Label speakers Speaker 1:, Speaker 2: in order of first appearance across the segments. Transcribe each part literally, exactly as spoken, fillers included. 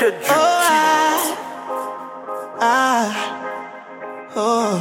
Speaker 1: I, I, oh.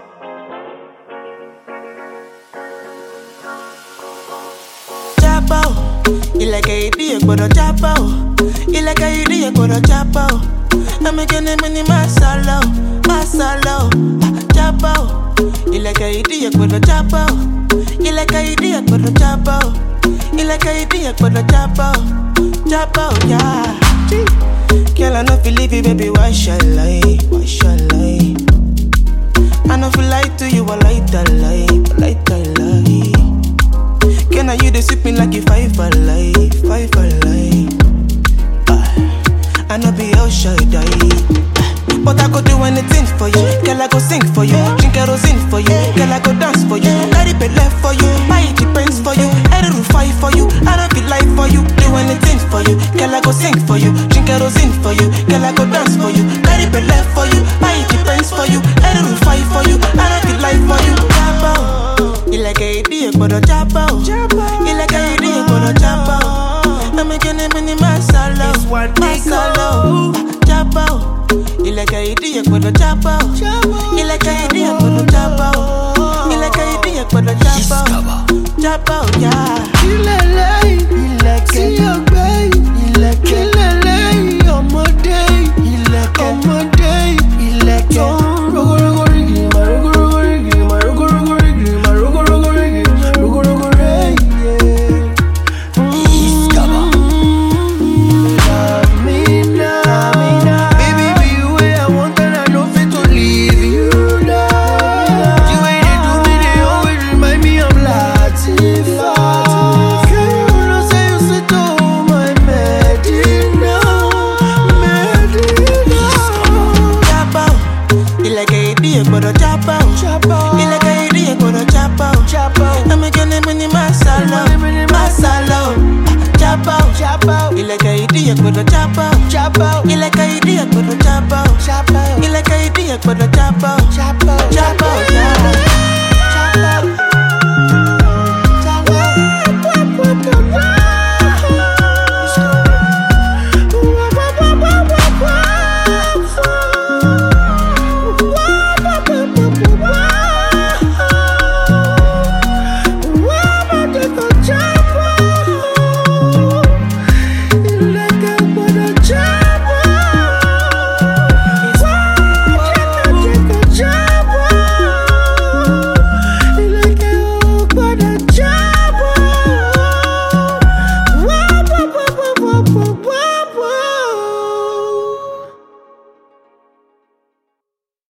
Speaker 1: Chapo, ileke idiye kodo chapo, ileke idiye kodo chapo. I'm making it mini masalo, masalo. Chapo, ileke idiye kodo chapo, ileke idiye kodo chapo, ileke idiye kodo chapo, chapo, yeah. Girl, I know feel leave you, baby, why shall I, why shall I? I know feel lie to you, I like that lie, I like that lie. Can I you they sweep me like if I fall life, five for life. uh, I know be how shy die. But I go do anything for you. Girl, I go sing for you. Drink kerosene for you. Girl, I go dance for you. Carry be left for you. Buy it depends for you. I don't fight for you. I don't feel life for you. Do anything for you. Girl, I go sing for you. Drink kerosene for you. Girl, I go dance for you. Carry be left for you. Buy it depends for you. I don't fight for you. I don't feel life for you. Chapo, you like a idiot, but a chapo. You like a idiot, but a chapo. I'm making it mini masalo, masalo. Chapo. Il est caïdi et quoi de chapo. Il est caïdi et quoi de chapo. Il est caïdi et quoi de chapo. Chapo, yeah.
Speaker 2: Il est là, il est caïdi. Il est caïdi, ọmọdé. Il est ọmọdé. Il est caïdi.
Speaker 1: But a chapo, il est caïdi et quoi de chapo. I'm making it mini masalo, masalo. Chapo, il est caïdi et quoi de chapo. Il est caïdi et quoi de chapo. Il est caïdi et quoi de chapo.